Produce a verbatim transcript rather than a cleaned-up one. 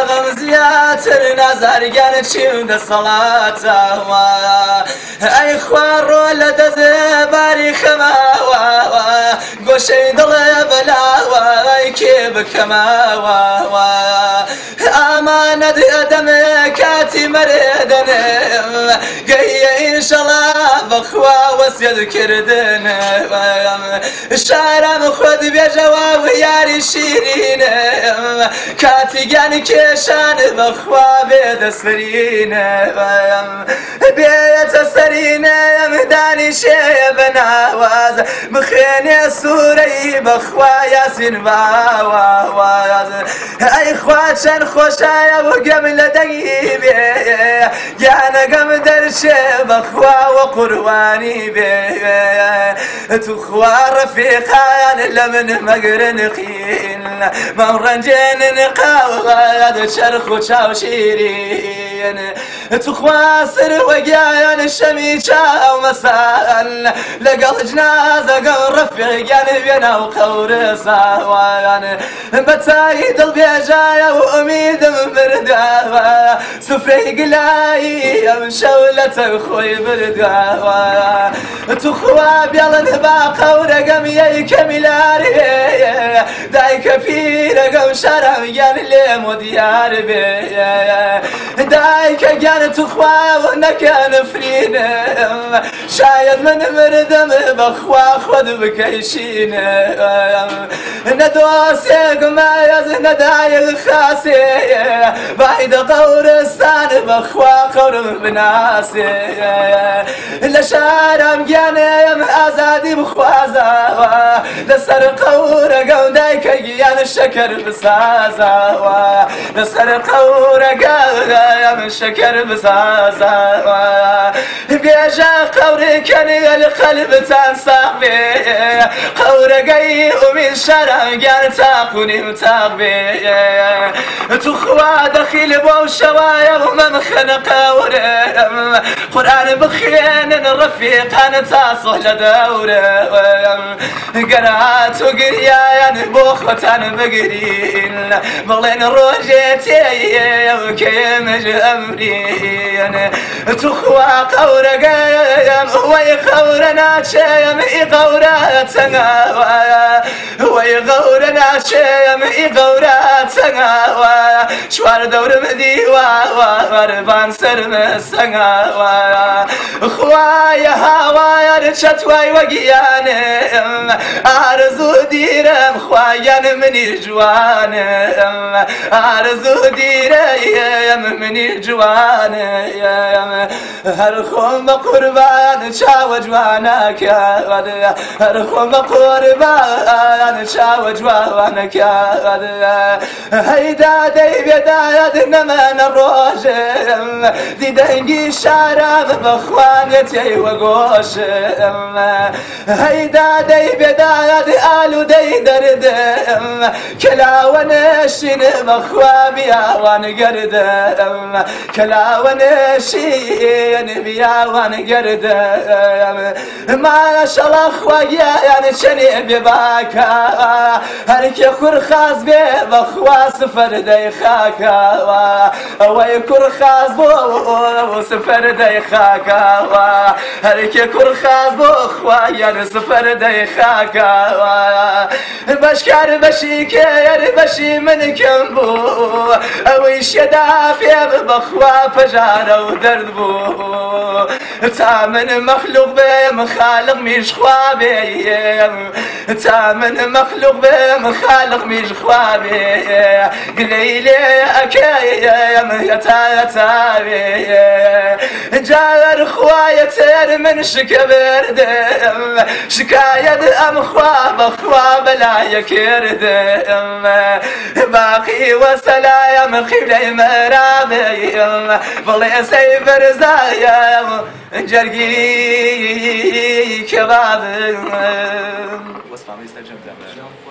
غەم زیاتر نازارگیان چیم دەسەڵاتەوە ئەی خوا ڕۆ لە دەستێباری خەماوە گۆشەی دڵێ بەلاوە ئەی کێ بکەماوە ئامانەت ئەدەمێ کاتی مەرێدەنێم گەیە ئینشەڵا بەخوا وەسیەتکردنم شارەم خۆت بێژەوە و یاری شیرینم کاتی گیانی کێشان بەخوا بێدەسرینم بێتە سەرینم دانیشێ بەناواز بخوێنێ سوورەی بەخوا یاسین باواز ئەی خوا چەند خۆشایە و گەم لە دەنگی بێ گیانەگەم دەرچێ بەخوا وە قوربانی بێ تو خوا ڕەفیقان لە من مەگرن قین مەم ڕەنجێنن قاوەد چەرخ و چاوشیرین تو خوا سر وەگیان شەمی چاو مەسان لەگەڵ جنازەگەڵ ڕەفیقیان بێنە و قەورە ساوان بەتایی دڵبێژایە و ئومیدم برداوە سفرەی گلایی ئەم شەو لە تەو خۆی برداوە تو خوا بێڵن با قەورەگەم یەکەمی لارێ دایکە پیرەگەم شەرەم گیان لێم و دیار بێ دایکە گیان تو خوا نەکە نفرینم شاید من مردم بەخوا خۆت بکەیشینم نەدۆسێگمایەز نەدایق خاسێ بایدە قەورستان بەخوا قەورم بناسێ لە شارم گیانێم ئازادی بخوازەوە لەسەر قەورەگەم دایکە گیان شەکەر بسازەوە لەسەر قەورەگەم شەکەر بسازەوە بێژە قەورەکەنی لە قەلبتان ساق بێ قەورەگەی ئومید شەرم گیان تاقونیم تاق بێ تو خوا دەخیل بۆ شەوایە و مەم خەنە قەورەم قورئان بخوێنن ڕەفیقان تا سۆح لە دەورەم گەرات و گریایان بۆ خۆتان بگرین بڵێن ڕۆژێ تێیە و کێمەژ ئەمرین تو خوا قەورەگەم وەی قەورە ناچێم ئی قەورە چەناوە وەی قەورە ناچێم ئی قەورە چەناوە چوار دەورم دیواوە وەربان سەرمە سەنگاوە خوایە هاوایە چەتوای وەگیانم ئارزوو دیرم خوایان منی جوانم ئارزوو دیرەیەم منی جوانم هەر خۆم بە قوربان چاوە جوانەکە هەر خۆم بە قوربان چاوە جوانەکە هەیدا دەی بێدایەت نەمەنە ڕۆژم دیدەنگی شارم بەخوانێتی وەگۆشم هەیدا دەی بێدایەت ئالوودەی دەردم کەلاوە نێشین بەخوا بیاوان گەردم کەلاوە نێشین بیاوان گەردم ماشەڵا خواگیان چەنێ بێ باکە هەرکێ کوڕ خاز بێ بەخوا سفەر دەی خاکەوە ئەوەی کوڕ خاز بۆ سفەر دەی خاکەوە هەرکێ کوڕ خاز بۆ خوایان سفەر دەی خاکەوە بەشکار بەشی کێر بەشی من کەم بوو ئەوەی شێدا پێ بەخوا پەژارە و دەرد بوو تا من مەخلوق بێم خالق میش خوا بێم تا من مەخلوق بێم خالق میش خوا بێ گلەی لێ ئەکەیم هەتا هەتاوێ جار خوایە تێر من شکە بردم شکایەت ئەم خوا بەخوا بەلایە کردم باقی وەسەلایم قیبلەی مەرابەیم بڵێ سەی بەرزایەم جەرگی کەبابم